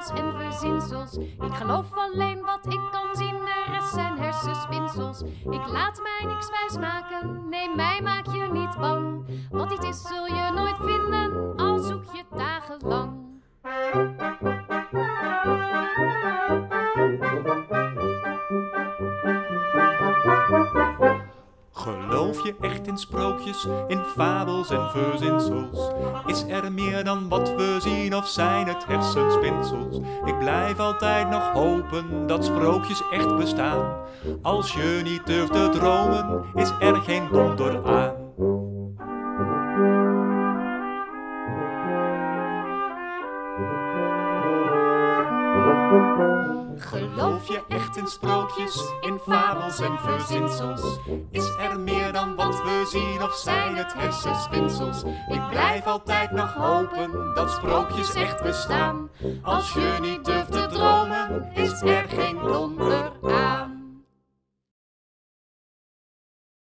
fabels en verzinsels. Ik geloof alleen wat ik kan zien, de rest zijn hersenspinsels. Ik laat mij niks wijsmaken, nee, mij maak je niet bang. Wat iets is zul je nooit vinden, al zoek je dagenlang. Geloof je echt in sprookjes, in fabels en verzinsels? Is er meer dan wat we zien of zijn het hersenspinsels? Ik blijf altijd nog hopen dat sprookjes echt bestaan. Als je niet durft te dromen, is er geen donder aan. Geloof je echt in sprookjes, in fabels en verzinsels? Is er meer dan wat we zien of zijn het hersenspinsels? Ik blijf altijd nog hopen dat sprookjes echt bestaan. Als je niet durft te dromen,